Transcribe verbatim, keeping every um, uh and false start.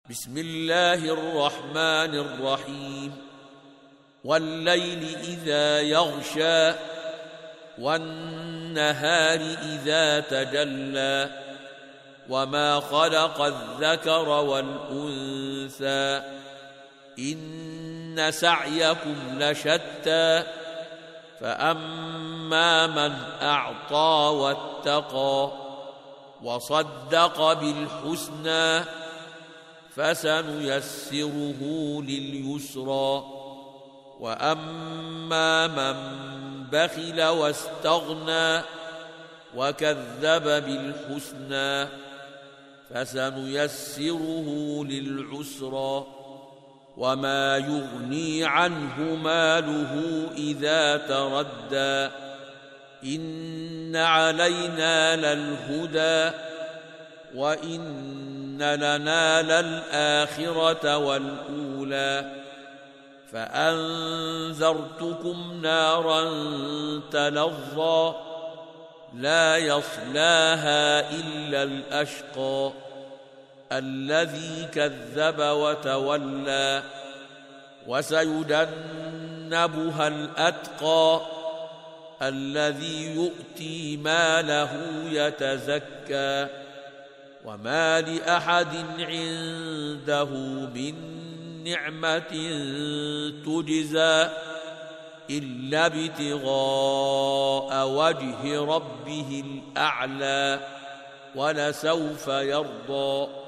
بسم الله الرحمن الرحيم والليل إذا يغشى والنهار إذا تجلى وما خلق الذكر والأنثى إن سعيكم لشتى فأما من أعطى واتقى وصدق بالحسنى فسنيسره لليسرى وأما من بخل واستغنى وكذب بالحسنى فسنيسره للعسرى وما يغني عنه ماله إذا تردى إن علينا للهدى وإن لنا للآخرة والأولى فأنذرتكم نارا تلظى لا يصلاها إلا الأشقى الذي كذب وتولى وسيجنبها الأتقى الذي يؤتي ماله يتزكى وما لأحد عنده من نعمة تجزى إلا ابتغاء وجه ربه الأعلى ولسوف يرضى